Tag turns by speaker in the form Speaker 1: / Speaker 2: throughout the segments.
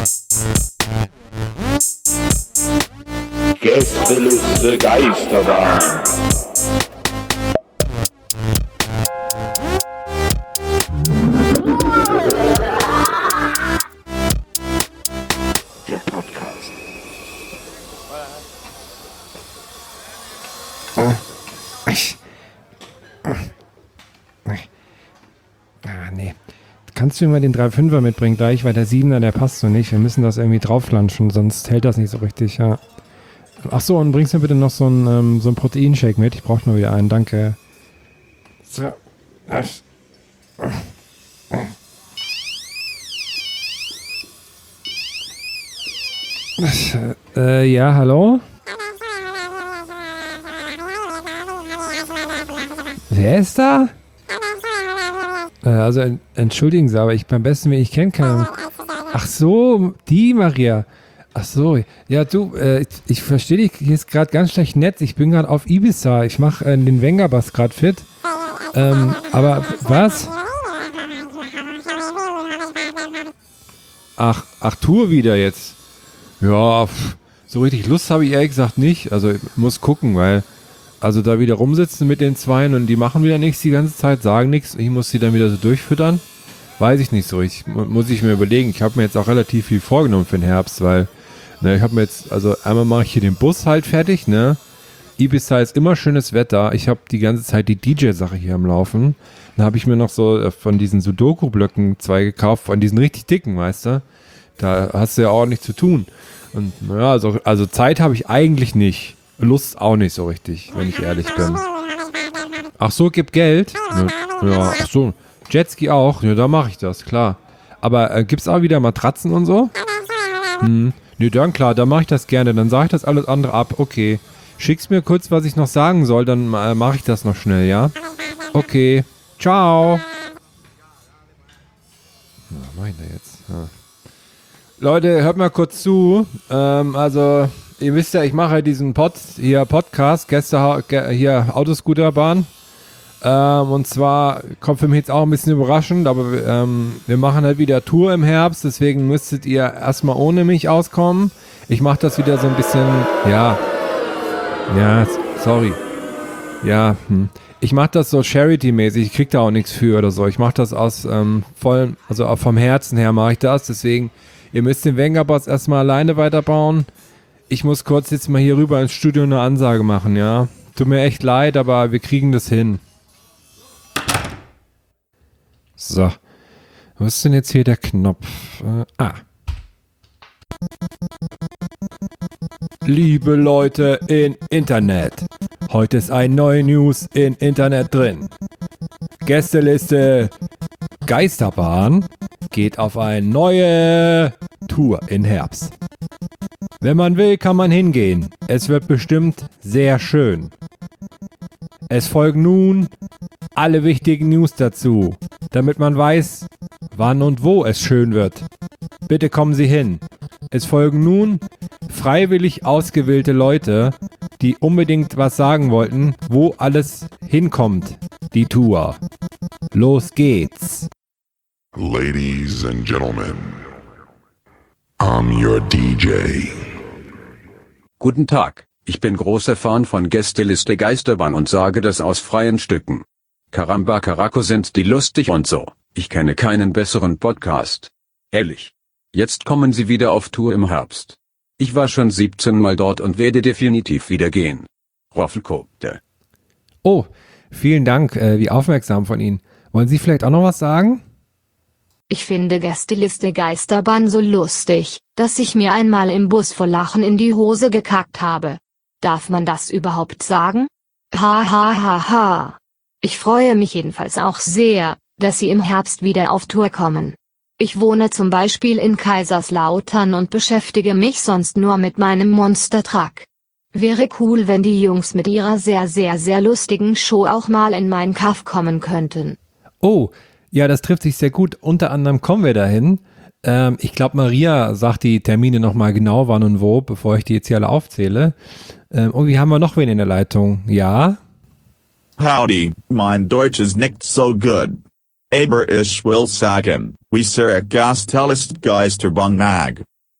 Speaker 1: Gästeliste Geisterbahn. Der Podcast.
Speaker 2: Nee. Kannst du mir mal den 3,5er mitbringen gleich, weil der 7er, der passt so nicht. Wir müssen das irgendwie drauflanschen, sonst hält das nicht so richtig, ja. Ach so, und bringst mir bitte noch so einen Proteinshake mit. Ich brauche nur wieder einen, danke. So. Ja, hallo? Wer ist da? Also entschuldigen Sie, aber beim besten Willen, ich kenne keinen. Ach so, die Maria. Ach so, ja du, ich verstehe dich hier ist gerade ganz schlecht Netz. Ich bin gerade auf Ibiza. Ich mache den Venga-Bass gerade fit. Aber was? Ach, Tour wieder jetzt. Ja, so richtig Lust habe ich ehrlich gesagt nicht. Also ich muss gucken, weil also da wieder rumsitzen mit den Zweien und die machen wieder nichts die ganze Zeit, sagen nichts. Ich muss sie dann wieder so durchfüttern. Weiß ich nicht so richtig. Muss ich mir überlegen. Ich habe mir jetzt auch relativ viel vorgenommen für den Herbst, weil ich habe mir jetzt, also einmal mache ich hier den Bus halt fertig, ne? Ibiza ist immer schönes Wetter. Ich habe die ganze Zeit die DJ-Sache hier am Laufen. Dann habe ich mir noch so von diesen Sudoku-Blöcken 2 gekauft, von diesen richtig dicken, weißt du? Da hast du ja auch nichts zu tun. Und naja, also Zeit habe ich eigentlich nicht. Lust auch nicht so richtig, wenn ich ehrlich bin. Ach so, gib Geld? Ja, ach so. Jetski auch? Ja, da mache ich das, klar. Aber gibt's auch wieder Matratzen und so? Nee, dann klar, dann mache ich das gerne. Dann sage ich das alles andere ab. Okay. Schick's mir kurz, was ich noch sagen soll, dann mache ich das noch schnell, ja? Okay. Ciao. Was mach ich da jetzt? Ja. Leute, hört mal kurz zu. Also, ihr wisst ja, ich mache diesen Podcast, hier Autoscooterbahn. Und zwar kommt für mich jetzt auch ein bisschen überraschend, aber wir machen halt wieder Tour im Herbst, deswegen müsstet ihr erstmal ohne mich auskommen. Ich mache das wieder so ein bisschen, sorry. Ich mache das so Charity-mäßig, ich krieg da auch nichts für oder so. Ich mache das aus also auch vom Herzen her mache ich das, deswegen, ihr müsst den Venga-Bass erstmal alleine weiterbauen. Ich muss kurz jetzt mal hier rüber ins Studio eine Ansage machen, ja. Tut mir echt leid, aber wir kriegen das hin. So. Wo ist denn jetzt hier der Knopf? Liebe Leute in Internet. Heute ist ein neue News in Internet drin. Gästeliste Geisterbahn geht auf eine neue Tour in Herbst. Wenn man will, kann man hingehen. Es wird bestimmt sehr schön. Es folgen nun alle wichtigen News dazu, damit man weiß, wann und wo es schön wird. Bitte kommen Sie hin. Es folgen nun freiwillig ausgewählte Leute, die unbedingt was sagen wollten, wo alles hinkommt, die Tour. Los geht's.
Speaker 1: Ladies and gentlemen, I'm your DJ.
Speaker 3: Guten Tag, ich bin großer Fan von Gästeliste Geisterbahn und sage das aus freien Stücken. Caramba Caraco sind die lustig und so, ich kenne keinen besseren Podcast. Ehrlich. Jetzt kommen sie wieder auf Tour im Herbst. Ich war schon 17 Mal dort und werde definitiv wieder gehen. Roffelkopter.
Speaker 2: Oh, vielen Dank, wie aufmerksam von Ihnen. Wollen Sie vielleicht auch noch was sagen?
Speaker 4: Ich finde Gästeliste Geisterbahn so lustig, dass ich mir einmal im Bus vor Lachen in die Hose gekackt habe. Darf man das überhaupt sagen? Ha ha ha ha. Ich freue mich jedenfalls auch sehr, dass Sie im Herbst wieder auf Tour kommen. Ich wohne zum Beispiel in Kaiserslautern und beschäftige mich sonst nur mit meinem Monster-Truck. Wäre cool, wenn die Jungs mit ihrer sehr sehr sehr lustigen Show auch mal in mein Kaff kommen könnten.
Speaker 2: Oh, ja, das trifft sich sehr gut. Unter anderem kommen wir dahin. Ich glaube, Maria sagt die Termine nochmal genau wann und wo, bevor ich die jetzt hier alle aufzähle. Irgendwie haben wir noch wen in der Leitung. Ja?
Speaker 5: Howdy, mein Deutsch is nicht so good. Aber ich will sagen, wie sehr Gästeliste Geisterbahn mag.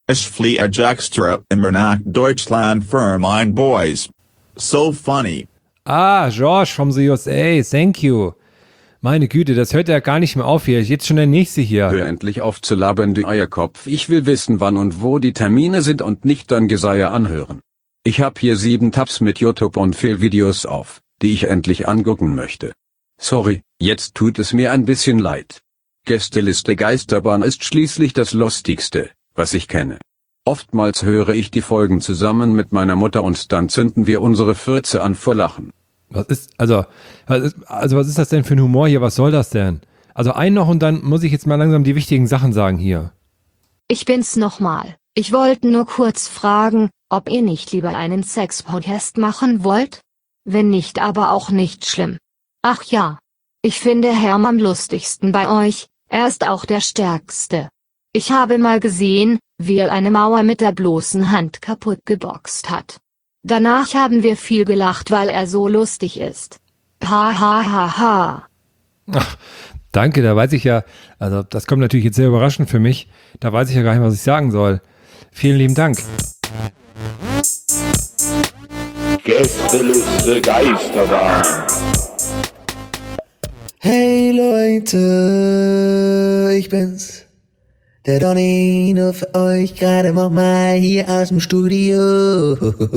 Speaker 5: Ich fliehe extra immer nach Deutschland für mein Boys. So funny.
Speaker 2: Ah, George from the USA, thank you. Meine Güte, das hört ja gar nicht mehr auf hier. Jetzt schon der nächste hier.
Speaker 3: Hör endlich auf zu labern, du Eierkopf. Ich will wissen, wann und wo die Termine sind und nicht dein Geseier anhören. Ich hab hier 7 Tabs mit YouTube und Fehlvideos auf, die ich endlich angucken möchte. Sorry, jetzt tut es mir ein bisschen leid. Gästeliste Geisterbahn ist schließlich das Lustigste, was ich kenne. Oftmals höre ich die Folgen zusammen mit meiner Mutter und dann zünden wir unsere Fürze an vor Lachen.
Speaker 2: Was ist das denn für ein Humor hier? Was soll das denn? Also einen noch und dann muss ich jetzt mal langsam die wichtigen Sachen sagen hier.
Speaker 4: Ich bin's nochmal. Ich wollte nur kurz fragen, ob ihr nicht lieber einen Sex-Podcast machen wollt? Wenn nicht, aber auch nicht schlimm. Ach ja. Ich finde Herm am lustigsten bei euch, er ist auch der Stärkste. Ich habe mal gesehen, wie er eine Mauer mit der bloßen Hand kaputt geboxt hat. Danach haben wir viel gelacht, weil er so lustig ist. Ha ha ha ha.
Speaker 2: Ach, danke, da weiß ich ja, also das kommt natürlich jetzt sehr überraschend für mich. Da weiß ich ja gar nicht, was ich sagen soll. Vielen lieben Dank.
Speaker 1: Gästeliste Geisterbahn.
Speaker 6: Hey Leute, ich bin's, der Donny, nur für euch gerade mal hier aus dem Studio.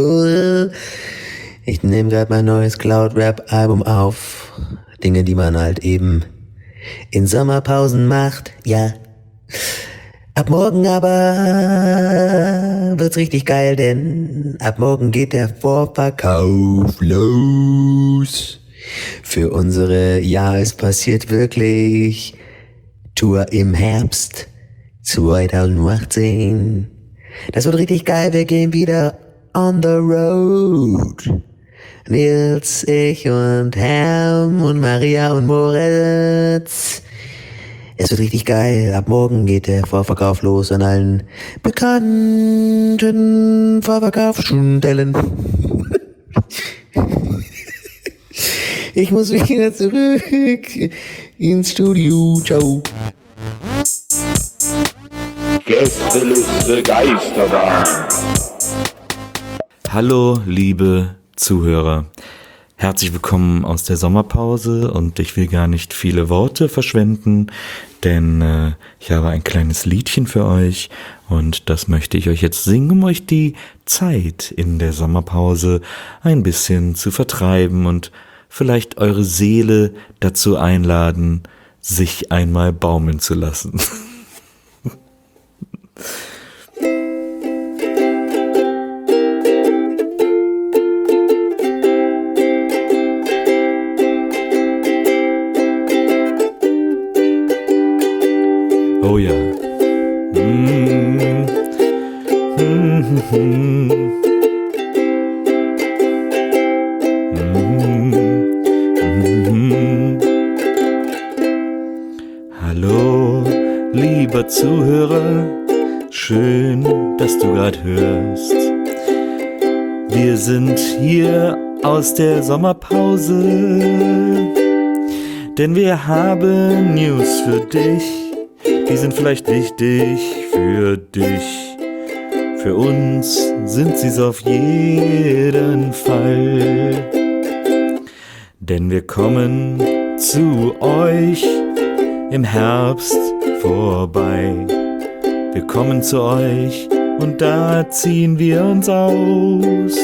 Speaker 6: Ich nehme gerade mein neues Cloud-Rap-Album auf. Dinge, die man halt eben in Sommerpausen macht, ja. Ab morgen aber wird's richtig geil, denn ab morgen geht der Vorverkauf los. Für unsere Ja, es passiert wirklich Tour im Herbst 2018. Das wird richtig geil, wir gehen wieder on the road. Nils, ich und Herm und Maria und Moritz. Es wird richtig geil, ab morgen geht der Vorverkauf los an allen bekannten Vorverkaufsstellen. Ich muss wieder zurück ins Studio. Ciao.
Speaker 1: Gästeliste Geisterbahn.
Speaker 7: Hallo, liebe Zuhörer. Herzlich willkommen aus der Sommerpause und ich will gar nicht viele Worte verschwenden, denn ich habe ein kleines Liedchen für euch und das möchte ich euch jetzt singen, um euch die Zeit in der Sommerpause ein bisschen zu vertreiben und vielleicht eure Seele dazu einladen, sich einmal baumeln zu lassen. Oh ja. Hallo, lieber Zuhörer, schön, dass du gerade hörst. Wir sind hier aus der Sommerpause, denn wir haben News für dich. Die sind vielleicht wichtig für dich. Für uns sind sie's auf jeden Fall. Denn wir kommen zu euch im Herbst vorbei. Wir kommen zu euch und da ziehen wir uns aus.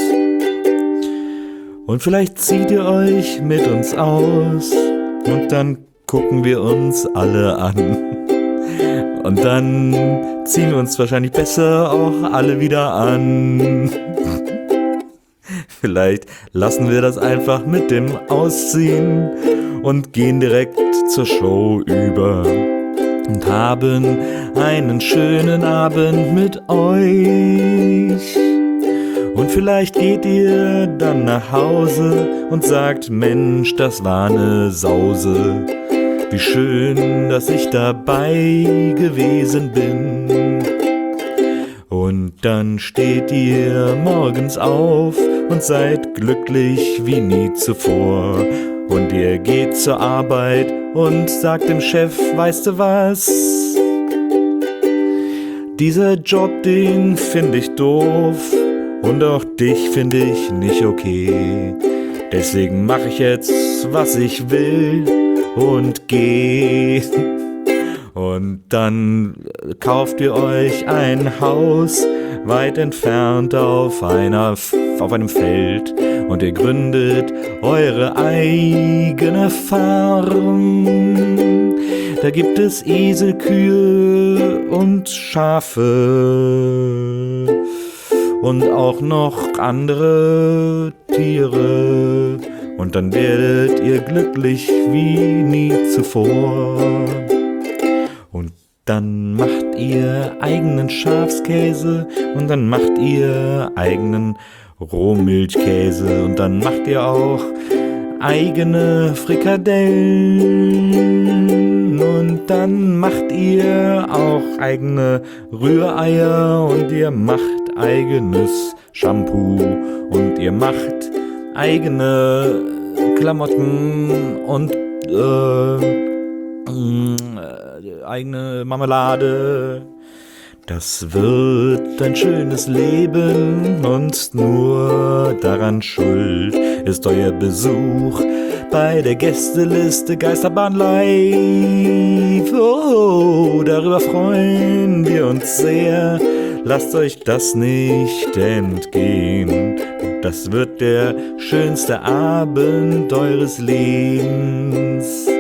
Speaker 7: Und vielleicht zieht ihr euch mit uns aus und dann gucken wir uns alle an. Und dann ziehen wir uns wahrscheinlich besser auch alle wieder an. Vielleicht lassen wir das einfach mit dem Ausziehen und gehen direkt zur Show über und haben einen schönen Abend mit euch. Und vielleicht geht ihr dann nach Hause und sagt, Mensch, das war ne Sause. Wie schön, dass ich dabei gewesen bin. Und dann steht ihr morgens auf und seid glücklich wie nie zuvor. Und ihr geht zur Arbeit und sagt dem Chef, weißt du was? Dieser Job, den finde ich doof und auch dich finde ich nicht okay. Deswegen mache ich jetzt, was ich will und geh. Und dann kauft ihr euch ein Haus weit entfernt auf einem Feld und ihr gründet eure eigene Farm. Da gibt es Esel, Kühe und Schafe und auch noch andere Tiere. Und dann werdet ihr glücklich wie nie zuvor. Und dann macht ihr eigenen Schafskäse und dann macht ihr eigenen Rohmilchkäse und dann macht ihr auch eigene Frikadellen und dann macht ihr auch eigene Rühreier und ihr macht eigenes Shampoo und ihr macht eigene Klamotten und eigene Marmelade. Das wird ein schönes Leben und nur daran schuld ist euer Besuch bei der Gästeliste Geisterbahn live. Oh, darüber freuen wir uns sehr. Lasst euch das nicht entgehen. Das wird der schönste Abend eures Lebens.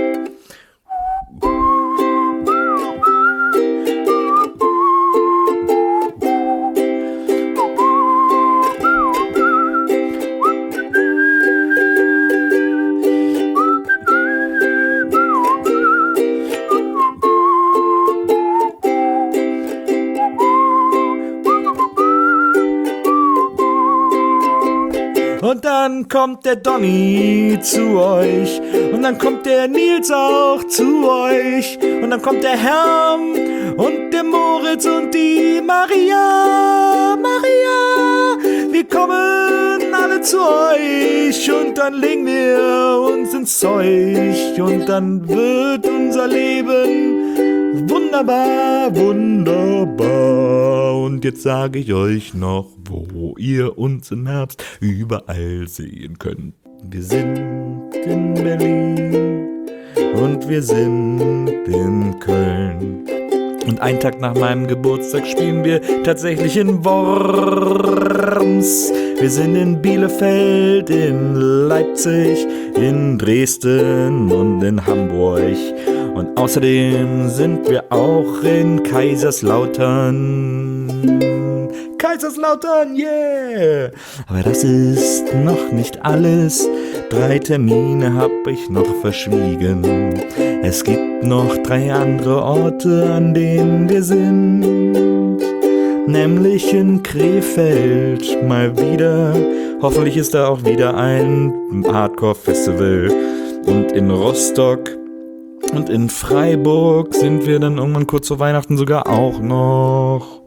Speaker 7: Und dann kommt der Donny zu euch und dann kommt der Nils auch zu euch und dann kommt der Herm und der Moritz und die Maria. Maria, wir kommen alle zu euch und dann legen wir uns ins Zeug und dann wird unser Leben wunderbar, wunderbar. Und jetzt sage ich euch noch, wo ihr uns im Herbst überall sehen könnt. Wir sind in Berlin und wir sind in Köln. Und einen Tag nach meinem Geburtstag spielen wir tatsächlich in Worms. Wir sind in Bielefeld, in Leipzig, in Dresden und in Hamburg. Und außerdem sind wir auch in Kaiserslautern. Kaiserslautern, yeah! Aber das ist noch nicht alles. 3 Termine hab ich noch verschwiegen. Es gibt noch 3 andere Orte, an denen wir sind. Nämlich in Krefeld mal wieder. Hoffentlich ist da auch wieder ein Hardcore-Festival. Und in Rostock und in Freiburg sind wir dann irgendwann kurz vor Weihnachten sogar auch noch.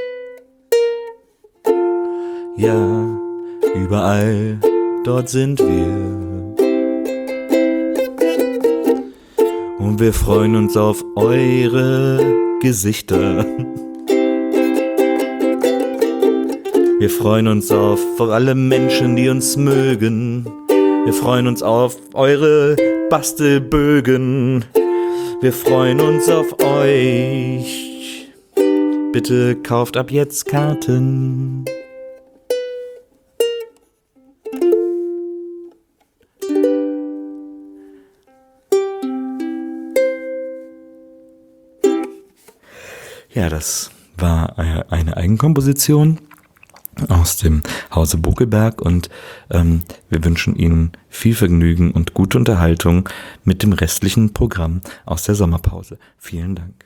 Speaker 7: Ja, überall dort sind wir. Und wir freuen uns auf eure Gesichter. Wir freuen uns auf alle Menschen, die uns mögen. Wir freuen uns auf eure Bastelbögen. Wir freuen uns auf euch. Bitte kauft ab jetzt Karten. Ja, das war eine Eigenkomposition aus dem Hause Bokelberg und wir wünschen Ihnen viel Vergnügen und gute Unterhaltung mit dem restlichen Programm aus der Sommerpause. Vielen Dank.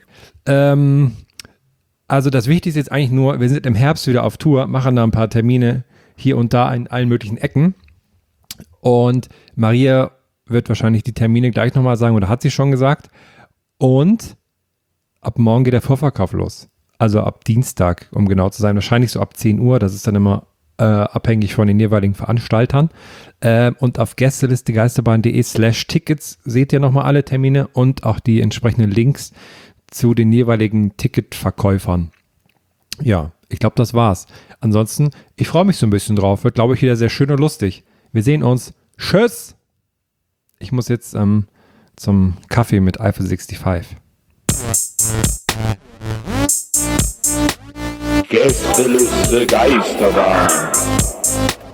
Speaker 2: Also das Wichtigste ist eigentlich nur, wir sind im Herbst wieder auf Tour, machen da ein paar Termine hier und da in allen möglichen Ecken und Maria wird wahrscheinlich die Termine gleich nochmal sagen oder hat sie schon gesagt und ab morgen geht der Vorverkauf los. Also ab Dienstag, um genau zu sein. Wahrscheinlich so ab 10 Uhr. Das ist dann immer abhängig von den jeweiligen Veranstaltern. Und auf gästelistegeisterbahn.de/Tickets seht ihr nochmal alle Termine und auch die entsprechenden Links zu den jeweiligen Ticketverkäufern. Ja, ich glaube, das war's. Ansonsten, ich freue mich so ein bisschen drauf. Wird, glaube ich, wieder sehr schön und lustig. Wir sehen uns. Tschüss! Ich muss jetzt zum Kaffee mit Eiffel 65.
Speaker 1: Gästeliste Geisterbahn.